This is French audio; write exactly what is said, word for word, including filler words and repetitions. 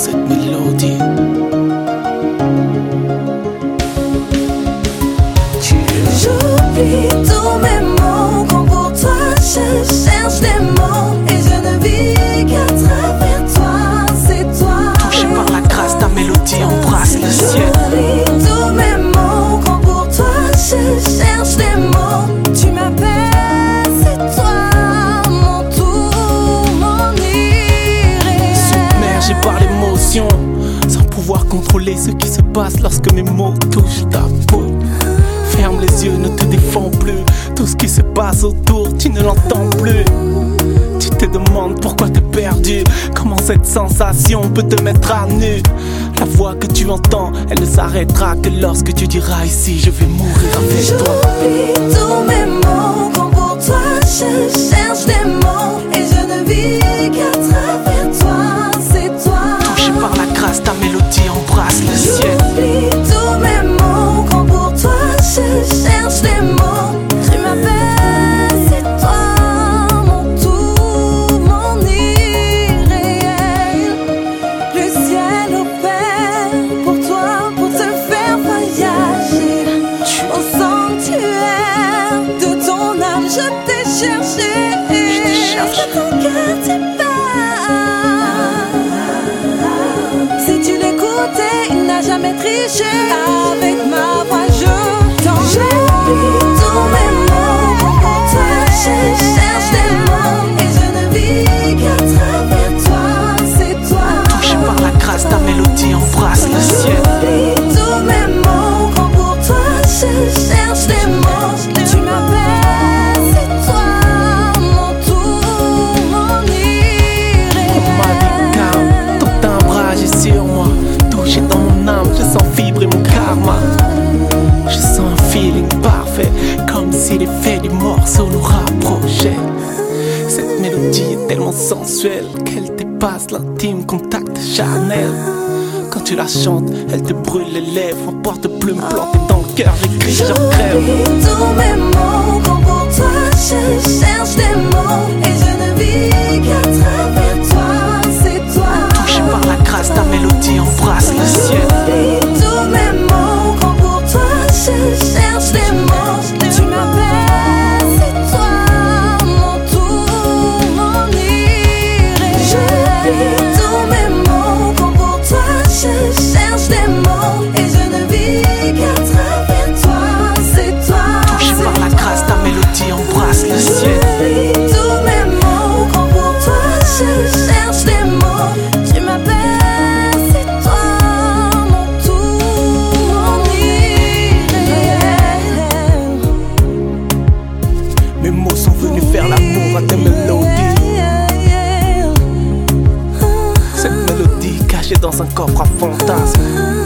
cette mélodie. J'oublie tous mes mots quand pour toi je cherche des mots et je ne vis qu'à travers toi, c'est toi. Touché par la grâce, ta mélodie embrasse le ciel. J'oublie tous mes mots quand pour toi je cherche des mots. Tu m'appelles, c'est toi, mon tout, mon irréel. Submergé par l'émotion, sans pouvoir contrôler ce qui se passe lorsque mes mots touchent ta peau. Ferme les yeux, ne te défends plus. Tout ce qui se passe autour, tu ne l'entends plus. Tu te demandes pourquoi t'es perdu. Comment cette sensation peut te mettre à nu. La voix que tu entends, elle ne s'arrêtera que lorsque tu diras ici je vais mourir avec toi. J'oublie tous mes mots quand pour toi je cherche des mots et je ne vis qu'à travers toi, c'est toi. Touché par la grâce, ta mélodie embrasse le ciel. J'oublie tous mes mots quand pour toi je cherche des mots. Tu m'appelles, c'est toi, mon tout, mon irréel. Le ciel opère pour toi, pour te faire voyager au sanctuaire de ton âme. Je t'ai cherché, dans ton cœur tu pars. Si tu l'écoutais, il n'a jamais triché. Avec ma voix je t'emmène. J'oublie tous mes mots quand pour toi je cherche des mots et je ne vis qu'à travers toi, c'est toi. Touché par la grâce, ta mélodie embrasse le ciel. J'oublie tous mes mots quand pour toi je cherche des mots. Tu m'appelles, c'est toi, mon tout, mon irréel. On m'a dit calme, ton timbre agit sur moi. Touché dans mon âme, je sens vibrer mon karma. Je sens un feeling parfait, comme si l'effet du morceau nous rapprochait. Cette mélodie est tellement sensuelle qu'elle dépasse l'intime contact charnel. Quand tu la chantes, elle te brûle les lèvres, en porte-plume planté dans le cœur, j'écris, j'en crève. J'oublie tous mes mots quand pour toi je cherche des mots et je ne vis qu'à travers toi, c'est toi. Touché par la grâce, ta mélodie embrasse le ciel. J'oublie tous mes mots quand pour toi je cherche des mots. Tu m'appelles, c'est toi, mon tout, mon irréel. J'oublie tous mes mots quand pour toi je cherche des mots et je ne vis qu'à travers toi, c'est toi. Touché par la grâce, ta mélodie embrasse le ciel. J'oublie tous mes mots quand pour toi je cherche des mots. Tu m'appelles, c'est toi, mon tout, mon irréel. Mes mots sont venus faire l'amour à tes mélodies. Cette mélodie cachée dans un coffre à fantasmes.